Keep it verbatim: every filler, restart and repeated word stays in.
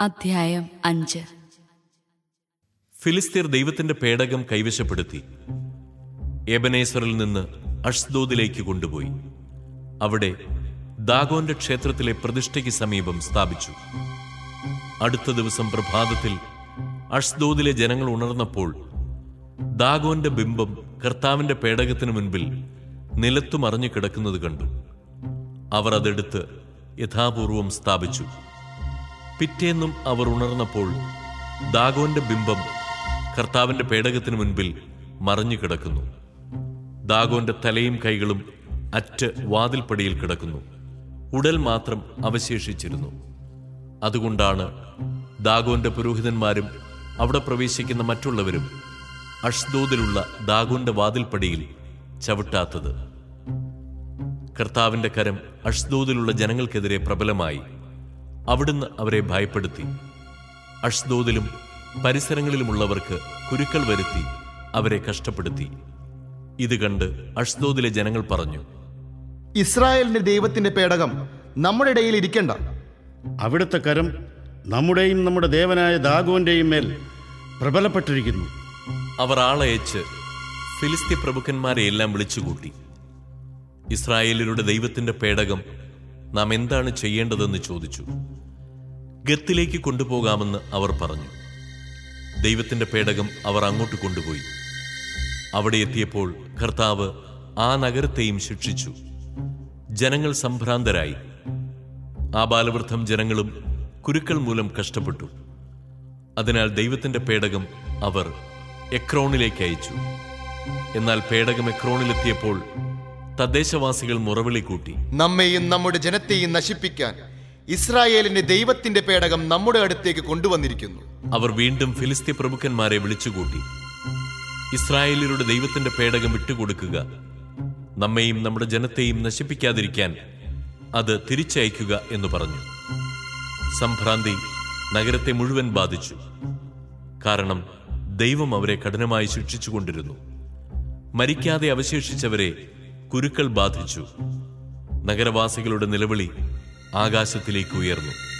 അധ്യായം അഞ്ച്. ഫിലിസ്തീർ ദൈവത്തിന്റെ പേടകം കൈവശപ്പെടുത്തി എബനേസറിൽ നിന്ന് അഷ്ദോദിലേക്ക് കൊണ്ടുപോയി അവിടെ ദാഗോന്റെ ക്ഷേത്രത്തിലെ പ്രതിഷ്ഠയ്ക്ക് സമീപം സ്ഥാപിച്ചു. അടുത്ത ദിവസം പ്രഭാതത്തിൽ അഷ്ദോദിലെ ജനങ്ങൾ ഉണർന്നപ്പോൾ ദാഗോന്റെ ബിംബം കർത്താവിന്റെ പേടകത്തിനു മുൻപിൽ നിലത്തു മറിഞ്ഞു കിടക്കുന്നത് കണ്ടു. അവർ അതെടുത്ത് യഥാപൂർവം സ്ഥാപിച്ചു. പിറ്റേന്നും അവർ ഉണർന്നപ്പോൾ ദാഗോന്റെ ബിംബം കർത്താവിന്റെ പേടകത്തിനു മുൻപിൽ മറിഞ്ഞു കിടക്കുന്നു. ദാഗോന്റെ തലയും കൈകളും അറ്റ് വാതിൽപ്പടിയിൽ കിടക്കുന്നു. ഉടൽ മാത്രം അവശേഷിച്ചിരുന്നു. അതുകൊണ്ടാണ് ദാഗോന്റെ പുരോഹിതന്മാരും അവിടെ പ്രവേശിക്കുന്ന മറ്റുള്ളവരും അഷ്ദോദിലുള്ള ദാഗോന്റെ വാതിൽപ്പടിയിൽ ചവിട്ടാത്തത്. കർത്താവിന്റെ കരം അഷ്ദോദിലുള്ള ജനങ്ങൾക്കെതിരെ പ്രബലമായി. അവിടുന്ന് അവരെ ഭയപ്പെടുത്തി. അഷ്ദോദിലും പരിസരങ്ങളിലുമുള്ളവർക്ക് കുരുക്കൾ വരുത്തി അവരെ കഷ്ടപ്പെടുത്തി. ഇത് കണ്ട് അഷ്ദോദിലെ ജനങ്ങൾ പറഞ്ഞു, ഇസ്രായേലിന്റെ ദൈവത്തിന്റെ പേടകം നമ്മുടെ ഇടയിൽ ഇരിക്കണ്ട. അവിടുത്തെ കരം നമ്മുടെയും നമ്മുടെ ദേവനായ ദാഗോന്റെയും മേൽ പ്രബലപ്പെട്ടിരിക്കുന്നു. അവർ ആളയച്ച് ഫിലിസ്ത്യ പ്രഭുക്കന്മാരെ എല്ലാം വിളിച്ചുകൂട്ടി. ഇസ്രായേലരുടെ ദൈവത്തിന്റെ പേടകം നാം എന്താണ് ചെയ്യേണ്ടതെന്ന് ചോദിച്ചു. ഗത്തിലേക്ക് കൊണ്ടുപോകാമെന്ന് അവർ പറഞ്ഞു. ദൈവത്തിന്റെ പേടകം അവർ അങ്ങോട്ട് കൊണ്ടുപോയി. അവിടെ എത്തിയപ്പോൾ കർത്താവ് ആ നഗരത്തെയും ശിക്ഷിച്ചു. ജനങ്ങൾ സംഭ്രാന്തരായി. ആ ബാലവൃദ്ധം ജനങ്ങളും കുരുക്കൾ മൂലം കഷ്ടപ്പെട്ടു. അതിനാൽ ദൈവത്തിന്റെ പേടകം അവർ എക്രോണിലേക്ക് അയച്ചു. എന്നാൽ പേടകം എക്രോണിലെത്തിയപ്പോൾ തദ്ദേശവാസികൾ മുറവിളി കൂട്ടി, നമ്മെയും നമ്മുടെ ജനത്തെയും നശിപ്പിക്കാൻ ഇസ്രായേലിന്റെ ദൈവത്തിന്റെ പേടകം നമ്മുടെ അടുത്തേക്ക് കൊണ്ടുവന്നിരിക്കുന്നു. അവർ വീണ്ടും ഫിലിസ്ത്യ പ്രഭുക്കന്മാരെ വിളിച്ചുകൂട്ടി, ഇസ്രായേലിയുടെ ദൈവത്തിന്റെ പേടകം വിട്ടുകൊടുക്കുക, നമ്മെയും നമ്മുടെ ജനത്തെയും നശിപ്പിക്കാതിരിക്കാൻ അത് തിരിച്ചയക്കുക എന്ന് പറഞ്ഞു. സംഭ്രാന്തി നഗരത്തെ മുഴുവൻ ബാധിച്ചു. കാരണം ദൈവം അവരെ കഠിനമായി ശിക്ഷിച്ചുകൊണ്ടിരുന്നു. മരിക്കാതെ അവശേഷിച്ചവരെ കുരുക്കൾ ബാധിച്ചു. നഗരവാസികളുടെ നിലവിളി ആകാശത്തിലേക്ക് ഉയർന്നു.